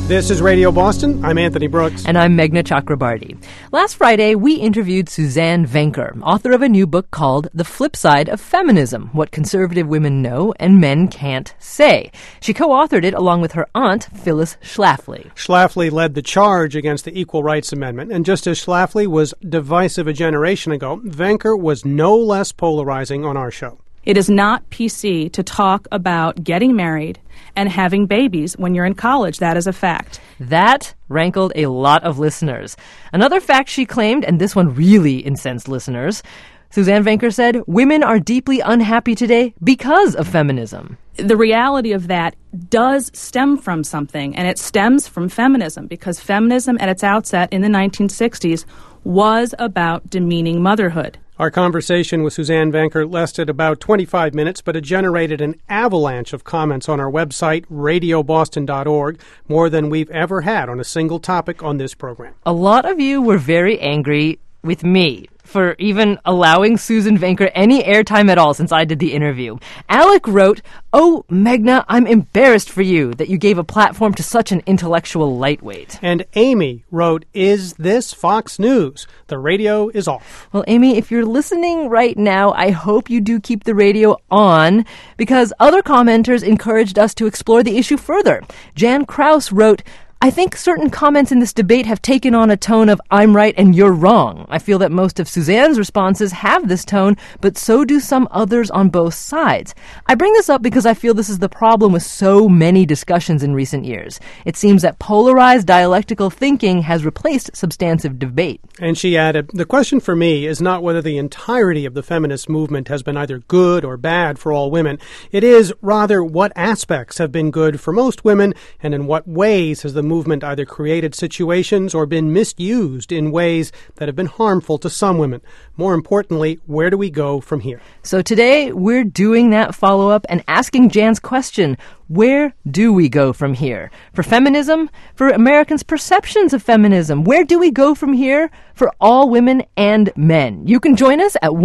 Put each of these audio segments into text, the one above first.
This is Radio Boston. I'm Anthony Brooks. And I'm Meghna Chakrabarty. Last Friday, we interviewed Suzanne Venker, author of a new book called The Flip Side of Feminism, What Conservative Women Know and Men Can't Say. She co-authored it along with her aunt, Phyllis Schlafly. Schlafly led the charge against the Equal Rights Amendment, and just as Schlafly was divisive a generation ago, Venker was no less polarizing on our show. It is not PC to talk about getting married and having babies when you're in college. That is a fact. That rankled a lot of listeners. Another fact she claimed, and this one really incensed listeners, Suzanne Venker said, women are deeply unhappy today because of feminism. The reality of that does stem from something, and it stems from feminism, because feminism at its outset in the 1960s was about demeaning motherhood. Our conversation with Suzanne Venker lasted about 25 minutes, but it generated an avalanche of comments on our website, radioboston.org, more than we've ever had on a single topic on this program. A lot of you were very angry with me for even allowing Susan Venker any airtime at all since I did the interview. Alec wrote, "Oh, Meghna, I'm embarrassed for you that you gave a platform to such an intellectual lightweight." And Amy wrote, "Is this Fox News? The radio is off." Well, Amy, if you're listening right now, I hope you do keep the radio on, because other commenters encouraged us to explore the issue further. Jan Kraus wrote, "I think certain comments in this debate have taken on a tone of I'm right and you're wrong. I feel that most of Suzanne's responses have this tone, but so do some others on both sides. I bring this up because I feel this is the problem with so many discussions in recent years. It seems that polarized dialectical thinking has replaced substantive debate." And she added, "The question for me is not whether the entirety of the feminist movement has been either good or bad for all women. It is rather what aspects have been good for most women, and in what ways has the movement either created situations or been misused in ways that have been harmful to some women. More importantly, where do we go from here?" So today, we're doing that follow-up and asking Jan's question, where do we go from here? For feminism, for Americans' perceptions of feminism, where do we go from here for all women and men? You can join us at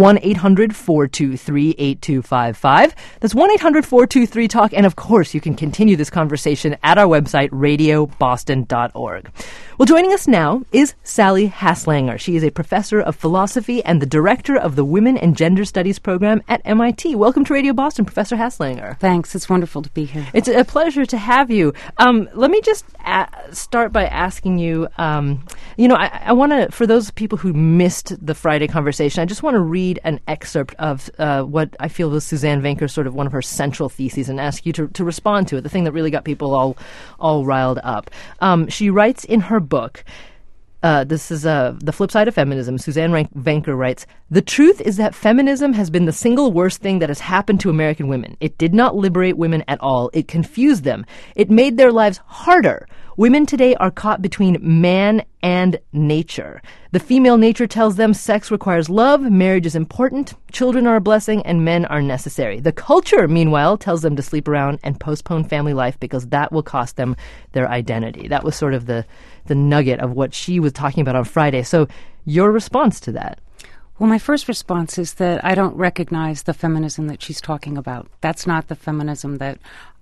1-800-423-8255. That's 1-800-423-TALK. And of course, you can continue this conversation at our website, radioboston.org. Well, joining us now is Sally Haslanger. She is a professor of philosophy and the director of the Women and Gender Studies program at MIT. Welcome to Radio Boston, Professor Haslanger. Thanks. It's wonderful to be here. It's a pleasure to have you. Let me just start by asking you, I want to, for those people who missed the Friday conversation, I just want to read an excerpt of what I feel was Suzanne Venker, sort of one of her central theses, and ask you to respond to it, the thing that really got people all riled up. She writes in her book, this is The Flip Side of Feminism. Suzanne Venker writes, "The truth is that feminism has been the single worst thing that has happened to American women. It did not liberate women at all. It confused them. It made their lives harder. Women today are caught between man and nature. The female nature tells them sex requires love, marriage is important, children are a blessing, and men are necessary. The culture, meanwhile, tells them to sleep around and postpone family life because that will cost them their identity." That was sort of the nugget of what she was talking about on Friday. So your response to that? Well, my first response is that I don't recognize the feminism that she's talking about. That's not the feminism that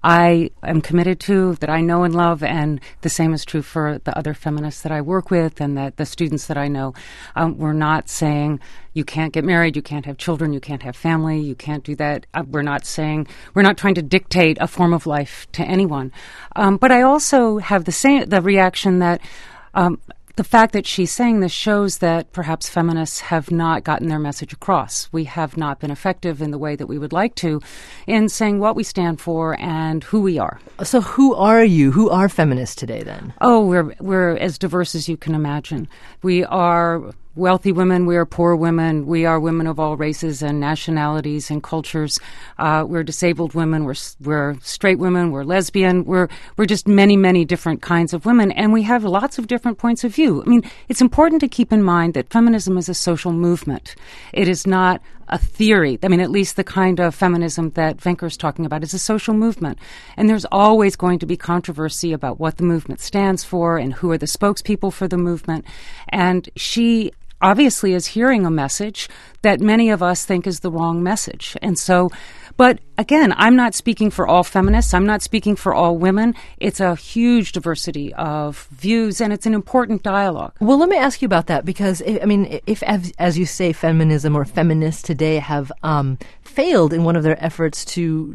I am committed to, that I know and love, and the same is true for the other feminists that I work with and that the students that I know. We're not saying you can't get married, you can't have children, you can't have family, you can't do that. We're not trying to dictate a form of life to anyone. But I also have the reaction that the fact that she's saying this shows that perhaps feminists have not gotten their message across. We have not been effective in the way that we would like to in saying what we stand for and who we are. So who are you? Who are feminists today then? Oh, we're as diverse as you can imagine. We are wealthy women, we are poor women, we are women of all races and nationalities and cultures. We're disabled women, we're straight women, we're lesbian, we're just many, many different kinds of women, and we have lots of different points of view. I mean, it's important to keep in mind that feminism is a social movement. It is not a theory. I mean, at least the kind of feminism that Venker's talking about is a social movement. And there's always going to be controversy about what the movement stands for and who are the spokespeople for the movement. And she obviously is hearing a message that many of us think is the wrong message. And so, but again, I'm not speaking for all feminists. I'm not speaking for all women. It's a huge diversity of views, and it's an important dialogue. Well, let me ask you about that, because, I mean, if as you say, feminism or feminists today have failed in one of their efforts to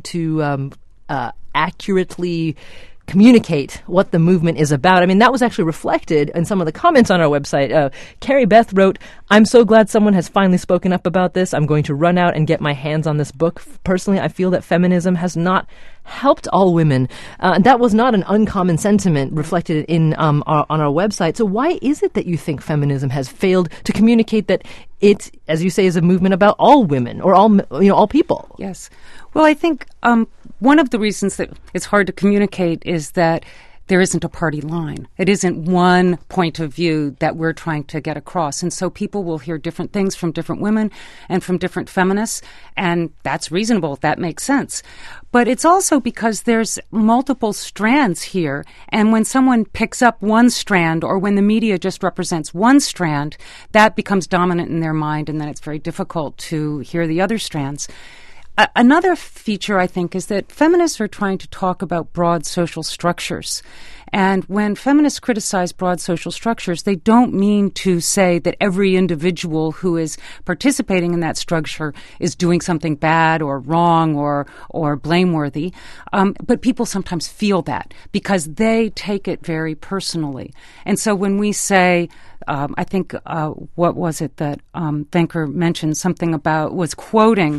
accurately communicate what the movement is about. I mean, that was actually reflected in some of the comments on our website. Carrie Beth wrote, "I'm so glad someone has finally spoken up about this. I'm going to run out and get my hands on this book. Personally, I feel that feminism has not helped all women." And that was not an uncommon sentiment reflected in on our website. So why is it that you think feminism has failed to communicate that it, as you say, is a movement about all women or all people? Yes. Well, I think one of the reasons that it's hard to communicate is that there isn't a party line. It isn't one point of view that we're trying to get across. And so people will hear different things from different women and from different feminists, and that's reasonable. That makes sense. But it's also because there's multiple strands here, and when someone picks up one strand or when the media just represents one strand, that becomes dominant in their mind, and then it's very difficult to hear the other strands. Another feature, I think, is that feminists are trying to talk about broad social structures. And when feminists criticize broad social structures, they don't mean to say that every individual who is participating in that structure is doing something bad or wrong or blameworthy. But people sometimes feel that because they take it very personally. And so when we say, I think, what was it that Venker mentioned something about, was quoting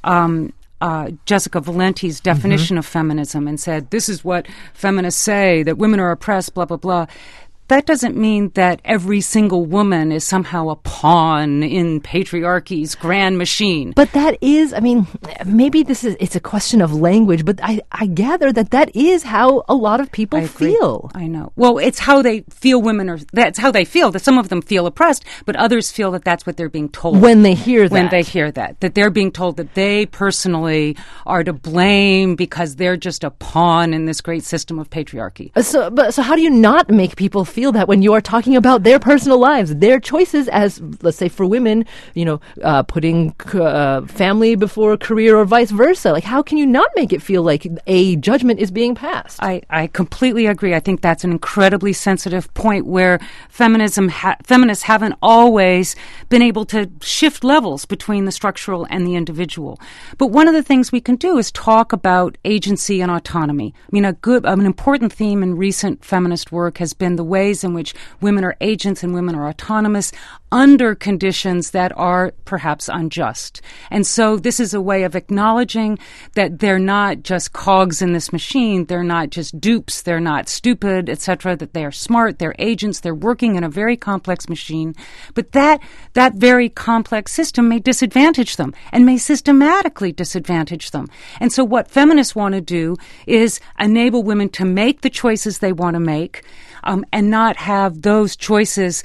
Jessica Valenti's definition of feminism and said, this is what feminists say, that women are oppressed, blah, blah, blah. That doesn't mean that every single woman is somehow a pawn in patriarchy's grand machine. But that is, I mean, maybe it's a question of language, but I gather that is how a lot of people feel. I know. Well, it's how they feel that's how they feel, that some of them feel oppressed, but others feel that that's what they're being told. When they hear that. When they hear that they're being told that they personally are to blame because they're just a pawn in this great system of patriarchy. So how do you not make people feel that when you are talking about their personal lives, their choices as, let's say for women, putting family before career or vice versa? Like, how can you not make it feel like a judgment is being passed? I completely agree. I think that's an incredibly sensitive point where feminists haven't always been able to shift levels between the structural and the individual. But one of the things we can do is talk about agency and autonomy. I mean, an important theme in recent feminist work has been the ways in which women are agents and women are autonomous under conditions that are perhaps unjust. And so this is a way of acknowledging that they're not just cogs in this machine, they're not just dupes, they're not stupid, etc., that they are smart, they're agents, they're working in a very complex machine, but that very complex system may disadvantage them and may systematically disadvantage them. And so what feminists want to do is enable women to make the choices they want to make, and not have those choices,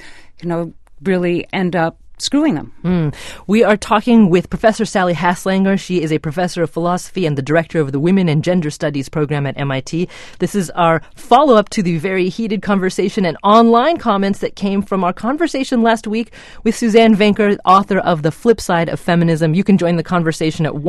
really end up screwing them. We are talking with Professor Sally Haslanger. She is a professor of philosophy and the director of the Women and Gender Studies program at MIT. This is our follow-up to the very heated conversation and online comments that came from our conversation last week with Suzanne Venker, author of The Flip Side of Feminism. You can join the conversation at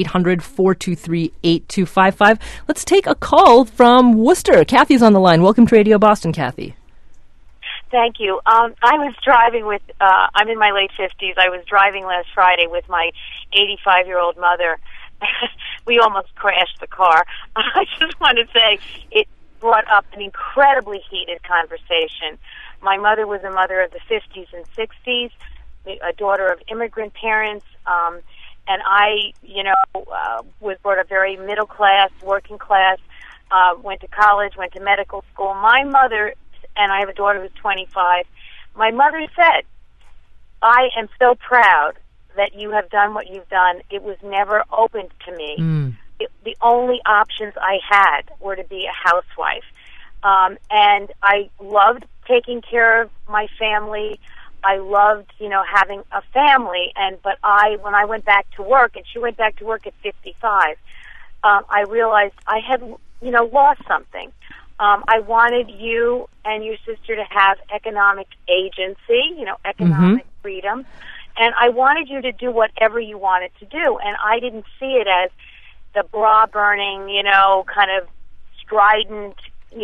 1-800-423-8255. Let's take a call from Worcester. Kathy's on the line. Welcome to Radio Boston, Kathy. Thank you. I was driving with, I'm in my late 50s. I was driving last Friday with my 85-year-old mother. We almost crashed the car. I just want to say it brought up an incredibly heated conversation. My mother was a mother of the 50s and 60s, a daughter of immigrant parents, and I, was brought up very middle class, working class, went to college, went to medical school. My mother, and I have a daughter who's 25, my mother said, I am so proud that you have done what you've done. It was never opened to me. The only options I had were to be a housewife. And I loved taking care of my family. I loved, having a family. But when I went back to work, and she went back to work at 55, I realized I had, lost something. I wanted you and your sister to have economic agency, economic freedom, and I wanted you to do whatever you wanted to do. And I didn't see it as the bra-burning, kind of strident,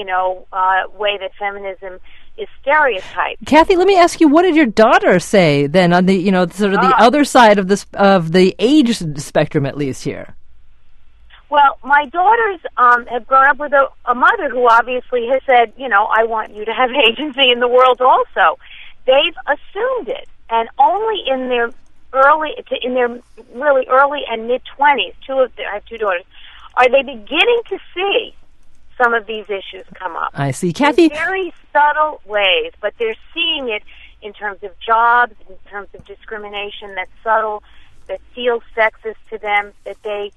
way that feminism is stereotyped. Kathy, let me ask you, what did your daughter say then on the, sort of the other side of this, of the age spectrum, at least here? Well, my daughters have grown up with a mother who obviously has said, I want you to have agency in the world also. They've assumed it, and only in their really early and mid-20s, I have two daughters, are they beginning to see some of these issues come up. I see. Kathy? In very subtle ways, but they're seeing it in terms of jobs, in terms of discrimination that's subtle, that feels sexist to them, that they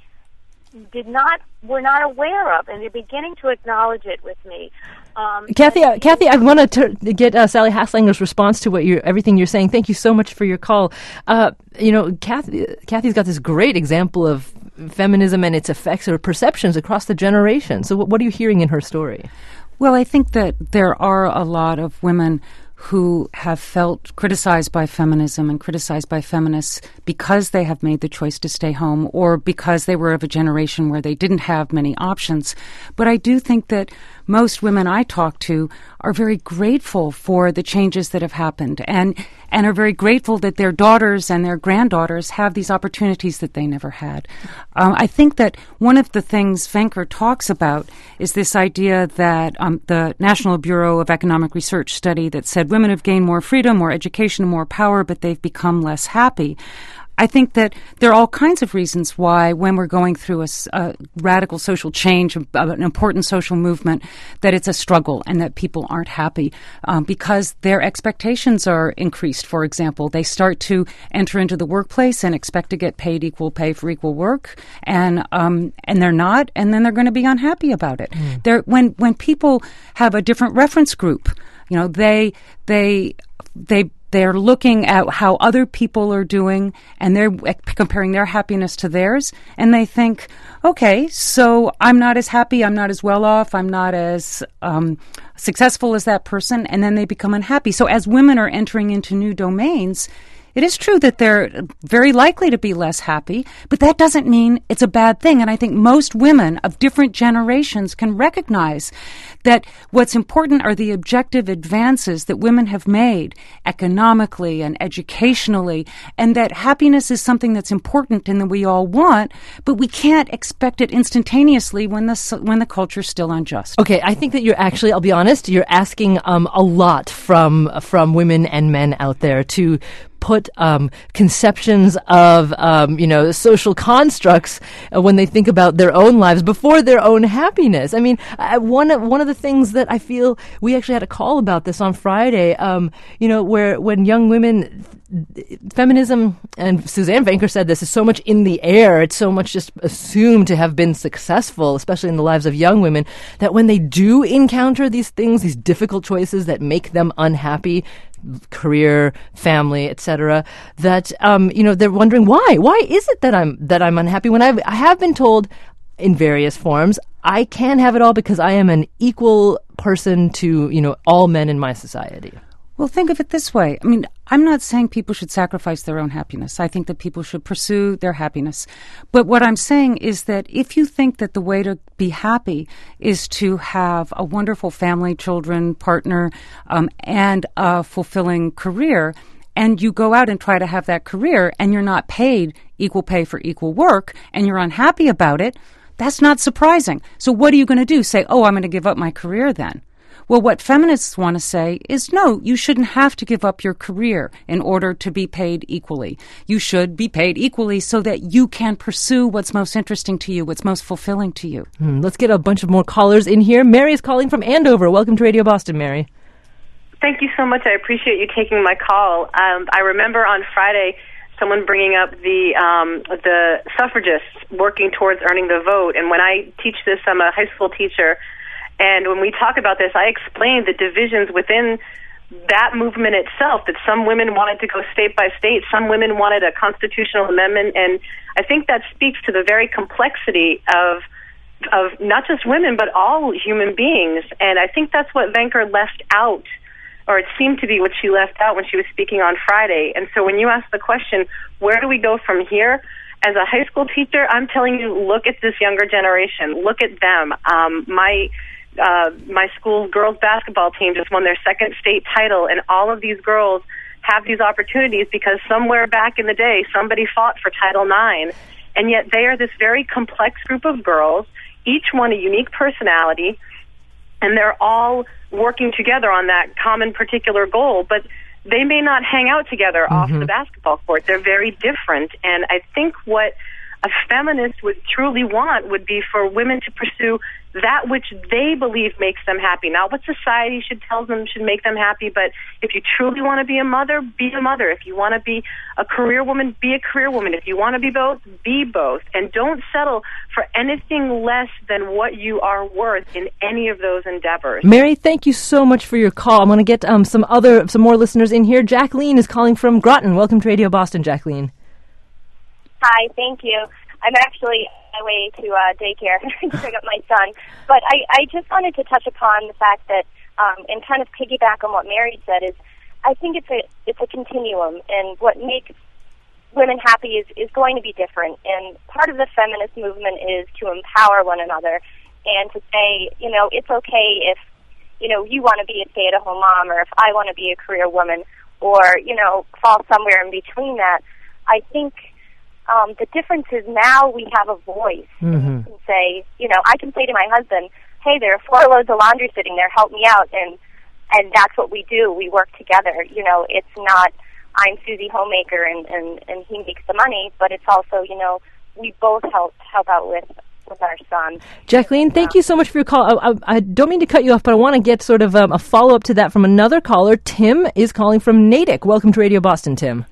were not aware of, and they're beginning to acknowledge it with me. Kathy, I want to get Sally Haslanger's response to everything you're saying. Thank you so much for your call. Kathy's got this great example of feminism and its effects or perceptions across the generation. So what are you hearing in her story? Well, I think that there are a lot of women who have felt criticized by feminism and criticized by feminists because they have made the choice to stay home or because they were of a generation where they didn't have many options. But I do think that most women I talk to are very grateful for the changes that have happened and are very grateful that their daughters and their granddaughters have these opportunities that they never had. I think that one of the things Venker talks about is this idea that the National Bureau of Economic Research study that said women have gained more freedom, more education, more power, but they've become less happy. I think that there are all kinds of reasons why, when we're going through a radical social change, an important social movement, that it's a struggle and that people aren't happy because their expectations are increased. For example, they start to enter into the workplace and expect to get paid equal pay for equal work, and they're not, and then they're going to be unhappy about it. When people have a different reference group, they're looking at how other people are doing, and they're comparing their happiness to theirs, and they think, okay, so I'm not as happy, I'm not as well off, I'm not as successful as that person, and then they become unhappy. So as women are entering into new domains, it is true that they're very likely to be less happy, but that doesn't mean it's a bad thing. And I think most women of different generations can recognize that what's important are the objective advances that women have made economically and educationally, and that happiness is something that's important and that we all want, but we can't expect it instantaneously when the culture's still unjust. Okay, I think that I'll be honest, you're asking a lot from women and men out there to put conceptions of social constructs when they think about their own lives before their own happiness. I mean, one of the things that I feel, we actually had a call about this on Friday, where when young women, feminism, and Suzanne Venker said this, is so much in the air, it's so much just assumed to have been successful, especially in the lives of young women, that when they do encounter these things, these difficult choices that make them unhappy, career, family, etc., that they're wondering why is it that I'm unhappy when I have been told in various forms I can have it all because I am an equal person to all men in my society. Well, think of it this way. I mean, I'm not saying people should sacrifice their own happiness. I think that people should pursue their happiness. But what I'm saying is that if you think that the way to be happy is to have a wonderful family, children, partner, and a fulfilling career, and you go out and try to have that career and you're not paid equal pay for equal work and you're unhappy about it, that's not surprising. So what are you going to do? Say, oh, I'm going to give up my career then? Well, what feminists want to say is, no, you shouldn't have to give up your career in order to be paid equally. You should be paid equally so that you can pursue what's most interesting to you, what's most fulfilling to you. Let's get a bunch of more callers in here. Mary is calling from Andover. Welcome to Radio Boston, Mary. Thank you so much. I appreciate you taking my call. I remember on Friday someone bringing up the suffragists working towards earning the vote. And when I teach this, I'm a high school teacher. And when we talk about this, I explained the divisions within that movement itself, that some women wanted to go state by state, some women wanted a constitutional amendment, and I think that speaks to the very complexity of not just women, but all human beings. And I think that's what Venker left out or it seemed to be what she left out when she was speaking on Friday. And so when you ask the question, where do we go from here? As a high school teacher, I'm telling you, look at this younger generation. Look at them. My school's girls basketball team just won their second state title, and all of these girls have these opportunities because somewhere back in the day, somebody fought for Title IX. And yet they are this very complex group of girls, each one a unique personality, and they're all working together on that common particular goal, but they may not hang out together off the basketball court. They're very different, and I think what a feminist would truly want would be for women to pursue that which they believe makes them happy, not what society should tell them should make them happy, but if you truly want to be a mother, be a mother. If you want to be a career woman, be a career woman. If you want to be both, be both. And don't settle for anything less than what you are worth in any of those endeavors. Mary, thank you so much for your call. I'm going to get some more listeners in here. Jacqueline is calling from Groton. Welcome to Radio Boston, Jacqueline. Hi, thank you. I'm actually on my way to daycare to pick up my son. But I just wanted to touch upon the fact that, and kind of piggyback on what Mary said, is I think it's a continuum, and what makes women happy is going to be different. And part of the feminist movement is to empower one another and to say, it's okay if, you want to be a stay-at-home mom, or if I want to be a career woman, or, fall somewhere in between that. I think the difference is now we have a voice. And say, I can say to my husband, hey, there are 4 loads of laundry sitting there, help me out, and that's what we do. We work together. It's not I'm Susie Homemaker and he makes the money, but it's also, we both help out with our son. Jacqueline, thank you so much for your call. I don't mean to cut you off, but I want to get sort of a follow-up to that from another caller. Tim is calling from Natick. Welcome to Radio Boston, Tim.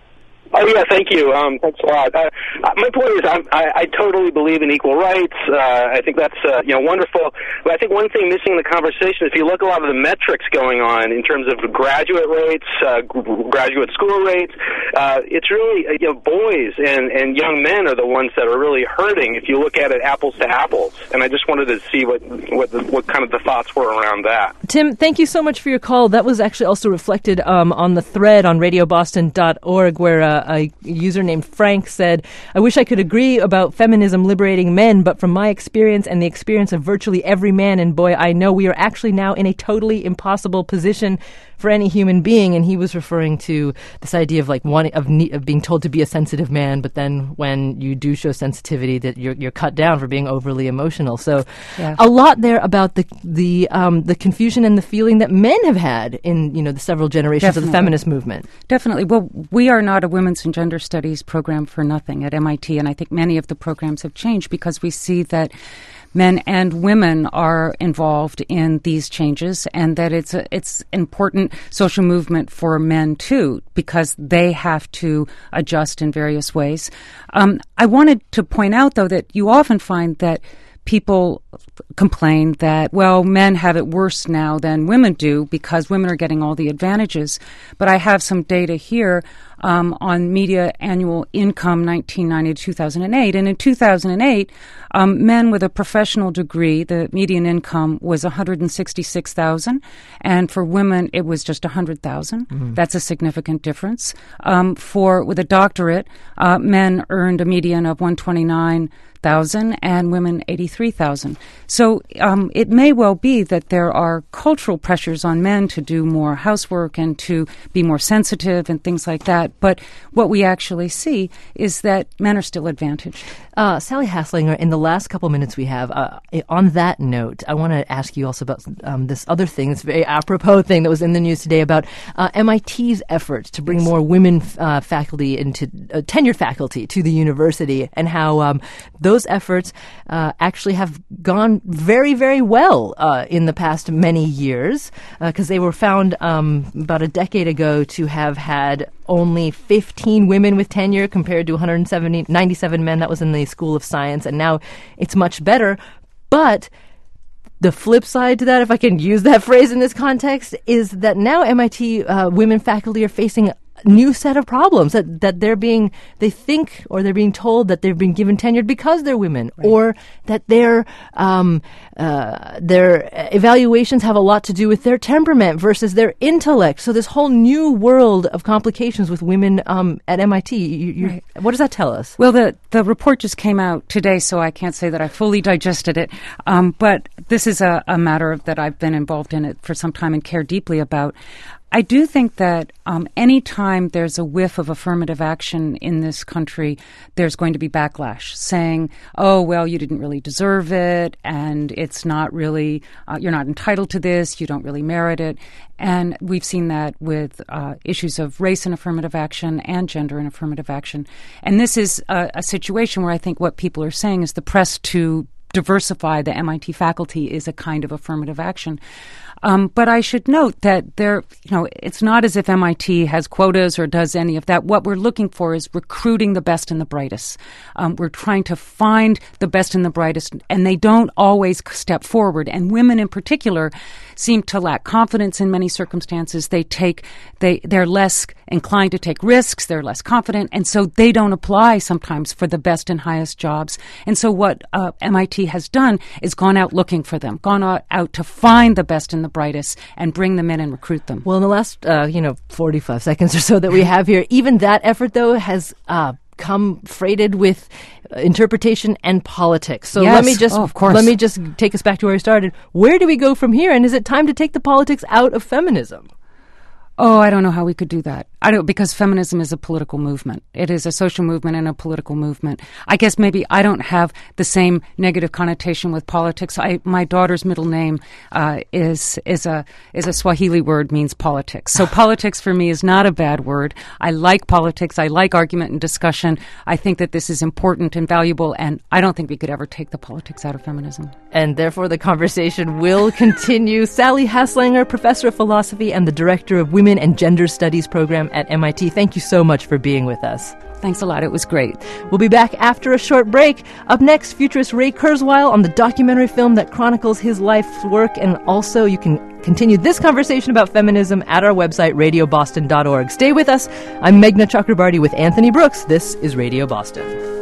Oh, yeah, thank you. Thanks a lot. My point is I totally believe in equal rights. I think that's, wonderful. But I think one thing missing in the conversation is if you look at a lot of the metrics going on in terms of graduate rates, graduate school rates, it's really, boys and young men are the ones that are really hurting if you look at it apples to apples. And I just wanted to see what kind of the thoughts were around that. Tim, thank you so much for your call. That was actually also reflected on the thread on radioboston.org where a user named Frank said, I wish I could agree about feminism liberating men, but from my experience and the experience of virtually every man and boy I know, we are actually now in a totally impossible position for any human being. And he was referring to this idea of of being told to be a sensitive man, but then when you do show sensitivity, that you're cut down for being overly emotional. So a lot there about the confusion and the feeling that men have had in the several generations of the feminist movement. Definitely. Well, we are not a women's and gender studies program for nothing at MIT, and I think many of the programs have changed because we see that men and women are involved in these changes, and that it's important social movement for men too, because they have to adjust in various ways. I wanted to point out, though, that you often find that people complain that, well, men have it worse now than women do because women are getting all the advantages. But I have some data here on media annual income 1990 to 2008. And in 2008, men with a professional degree, the median income was $166,000, and for women it was just $100,000. That's a significant difference. With a doctorate, men earned a median of $129,000 and women $83,000. So it may well be that there are cultural pressures on men to do more housework and to be more sensitive and things like that. But what we actually see is that men are still advantaged. Sally Haslinger, in the last couple minutes we have, on that note, I want to ask you also about this other thing, this very apropos thing that was in the news today about MIT's efforts to bring more women faculty into tenured faculty to the university, and how those efforts actually have gone very, very well in the past many years, because they were found about a decade ago to have had only 15 women with tenure compared to 97 men. That was in the School of Science, and now it's much better. But the flip side to that, if I can use that phrase in this context, is that now MIT women faculty are facing new set of problems that they're being told that they've been given tenure because they're women, right, or that their evaluations have a lot to do with their temperament versus their intellect. So this whole new world of complications with women at MIT. Right. What does that tell us? Well, the report just came out today, so I can't say that I fully digested it. But this is a matter that I've been involved in it for some time and care deeply about. I do think that any time there's a whiff of affirmative action in this country, there's going to be backlash saying, oh, well, you didn't really deserve it, and it's not really, you're not entitled to this, you don't really merit it. And we've seen that with issues of race and affirmative action and gender and affirmative action. And this is a situation where I think what people are saying is the press to diversify the MIT faculty is a kind of affirmative action. But I should note that it's not as if MIT has quotas or does any of that. What we're looking for is recruiting the best and the brightest. We're trying to find the best and the brightest, and they don't always step forward. And women in particular seem to lack confidence in many circumstances. They're less inclined to take risks. They're less confident, and so they don't apply sometimes for the best and highest jobs. And so what MIT has done is gone out looking for them, gone out to find the best and the brightest and bring them in and recruit them. Well, in the last 45 seconds or so that we have here, even that effort though has come freighted with interpretation and politics. So yes. let me just take us back to where we started. Where do we go from here? And is it time to take the politics out of feminism? Oh, I don't know how we could do that. Because feminism is a political movement. It is a social movement and a political movement. I guess maybe I don't have the same negative connotation with politics. My daughter's middle name is a Swahili word, means politics. So politics for me is not a bad word. I like politics. I like argument and discussion. I think that this is important and valuable, and I don't think we could ever take the politics out of feminism. And therefore the conversation will continue. Sally Haslanger, professor of philosophy and the director of Women and Gender Studies program at MIT. Thank you so much for being with us. Thanks a lot. It was great. We'll be back after a short break. Up next, futurist Ray Kurzweil on the documentary film that chronicles his life's work. And also, you can continue this conversation about feminism at our website, radioboston.org. Stay with us. I'm Meghna Chakrabarty with Anthony Brooks. This is Radio Boston.